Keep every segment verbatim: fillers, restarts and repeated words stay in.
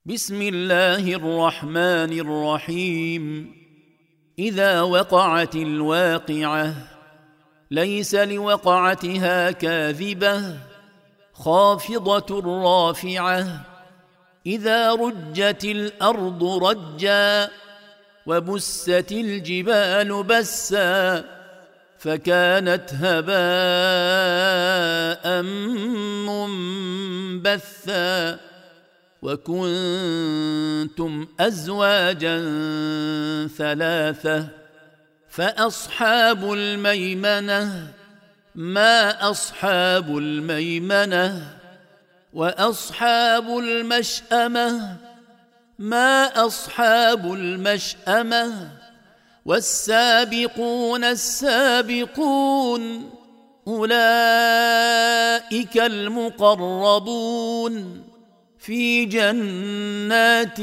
بسم الله الرحمن الرحيم. إذا وقعت الواقعة ليس لوقعتها كاذبة خافضة رافعة. إذا رجت الأرض رجا وبست الجبال بسا فكانت هباء منبثا وكنتم أزواجا ثلاثة فأصحاب الميمنة ما أصحاب الميمنة وأصحاب المشأمة ما أصحاب المشأمة والسابقون السابقون أولئك المقربون في جنات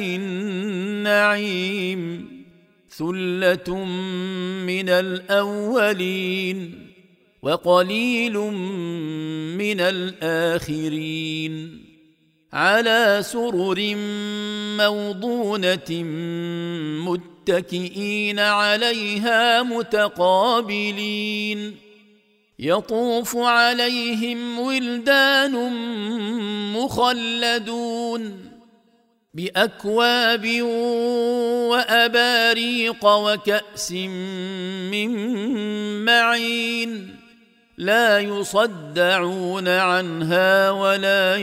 النعيم ثلة من الأولين وقليل من الآخرين على سرر موضونة متكئين عليها متقابلين يطوف عليهم ولدان مخلدون بأكواب وأباريق وكأس من معين لا يصدعون عنها ولا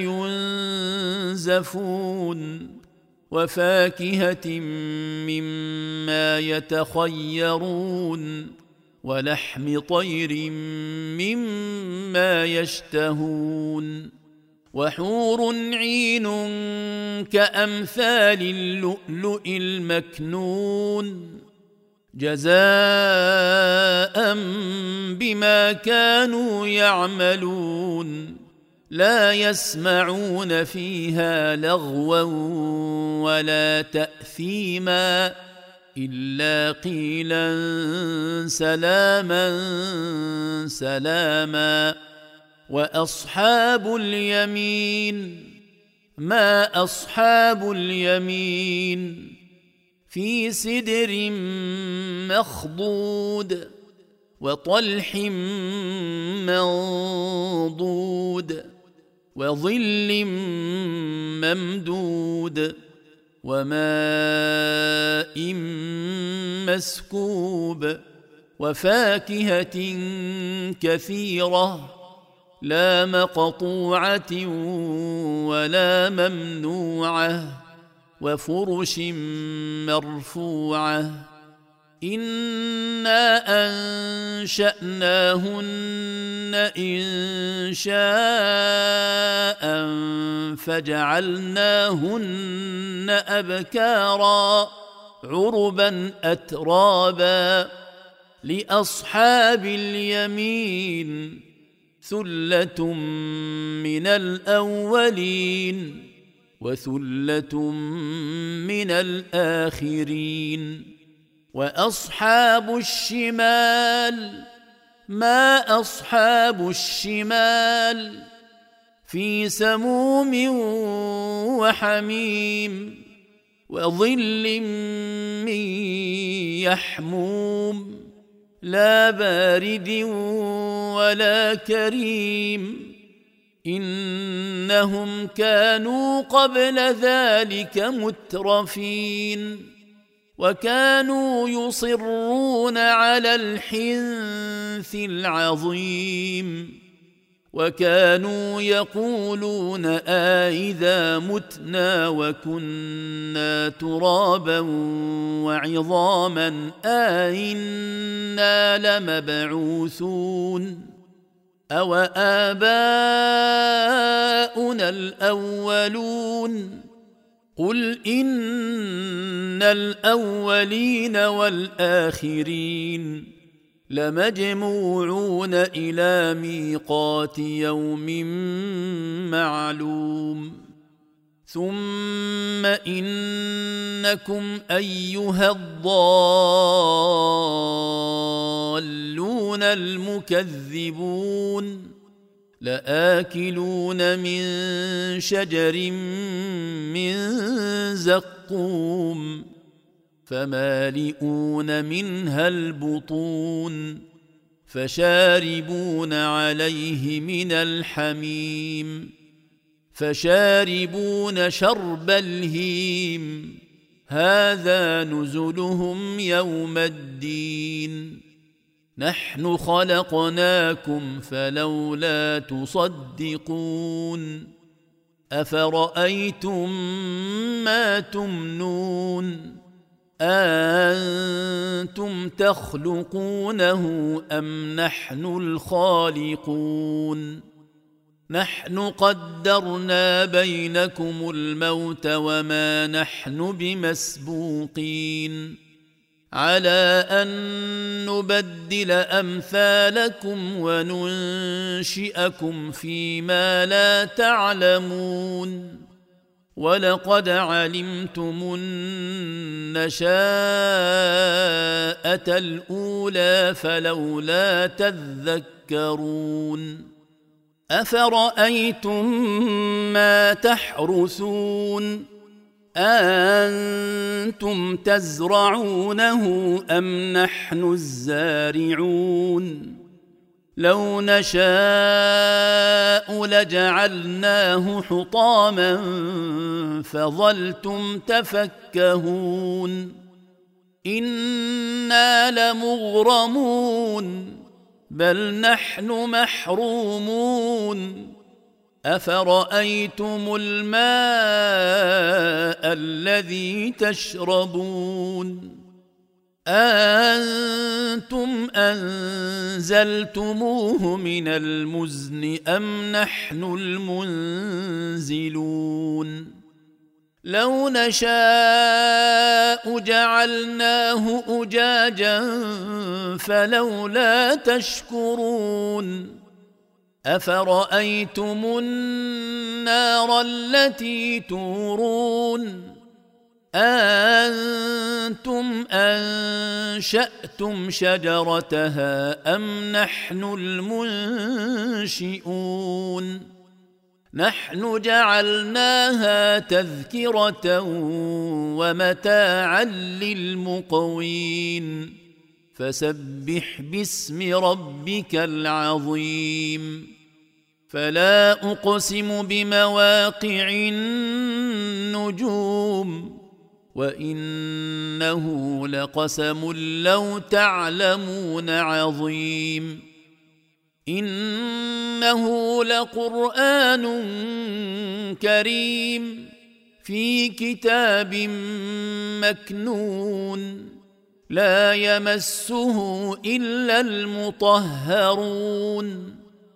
ينزفون وفاكهة مما يتخيرون ولحم طير مما يشتهون وحور عين كأمثال اللؤلؤ المكنون جزاء بما كانوا يعملون لا يسمعون فيها لغوا ولا تأثيما إلا قيلا سلاما سلاما. وأصحاب اليمين ما أصحاب اليمين في سدر مخضود وطلح منضود وظل ممدود وماء مسكوب وفاكهة كثيرة لا مقطوعة ولا ممنوعة وفرش مرفوعة إنا أنشأناهن إن شاء فجعلناهن أبكارا عربا أترابا لأصحاب اليمين ثلة من الأولين وثلة من الآخرين. وأصحاب الشمال ما أصحاب الشمال في سموم وحميم وظل من يحموم لا بارد ولا كريم إنهم كانوا قبل ذلك مترفين وكانوا يصرون على الحنث العظيم وكانوا يقولون آئذا متنا وكنا ترابا وعظاما آئنا لمبعوثون أو آباؤنا الأولون قل إن الأولين والآخرين لمجموعون إلى ميقات يوم معلوم ثم إنكم أيها الضالون المكذبون لآكلون من شجر من زقوم فمالئون منها البطون فشاربون عليه من الحميم فشاربون شرب الهيم هذا نزلهم يوم الدين نحن خلقناكم فلولا تصدقون أفرأيتم ما تمنون أأنتم تخلقونه أم نحن الخالقون نحن قدرنا بينكم الموت وما نحن بمسبوقين على أن نبدل أمثالكم وننشئكم فيما لا تعلمون ولقد علمتم النشاءة الأولى فلولا تذكرون أفرأيتم ما تحرثون أأنتم تزرعونه أم نحن الزارعون لو نشاء لجعلناه حطاما فظلتم تفكهون إنا لمغرمون بل نحن محرومون أفرأيتم الماء الذي تشربون أأنتم أنزلتموه من المزن أم نحن المنزلون لو نشاء جعلناه أجاجا فلولا تشكرون أفرأيتم النار التي تورون أأنتم أنشأتم شجرتها أم نحن المنشئون نحن جعلناها تذكرة ومتاعا للمقوين فسبح باسم ربك العظيم فلا أقسم بمواقع النجوم وإنه لقسم لو تعلمون عظيم إنه لقرآن كريم في كتاب مكنون لا يمسه إلا المطهرون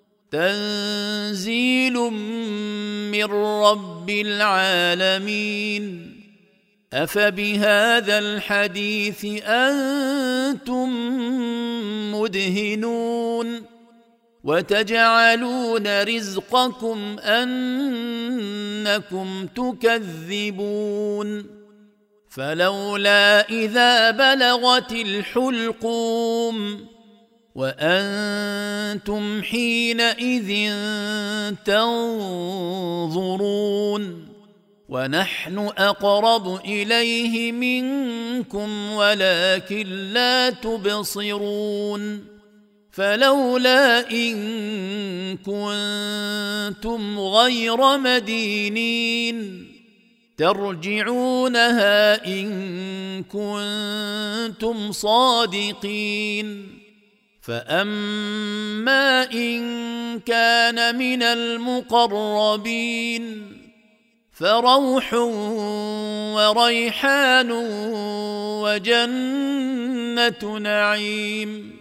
تنزيل من رب العالمين أفبهذا الحديث أنتم مدهنون وتجعلون رزقكم أنكم تكذبون فلولا إذا بلغت الحلقوم وأنتم حينئذ تنظرون ونحن أقرب إليه منكم ولكن لا تبصرون فلولا إن كنتم غير مدينين ترجعونها إن كنتم صادقين فأما إن كان من المقربين فروح وريحان وجنة نعيم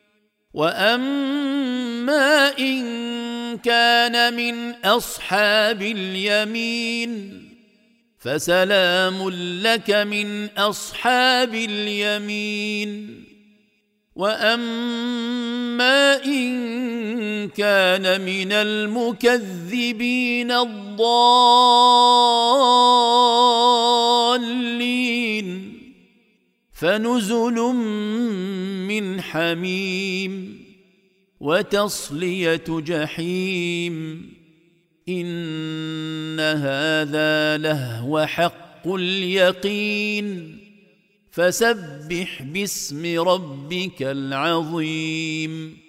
وأما إن كان من أصحاب اليمين فسلام لك من أصحاب اليمين وأما إن كان من المكذبين الضالين فنزل من حميم وتصلية جحيم إن هذا لهو حق حق اليقين فسبح باسم ربك العظيم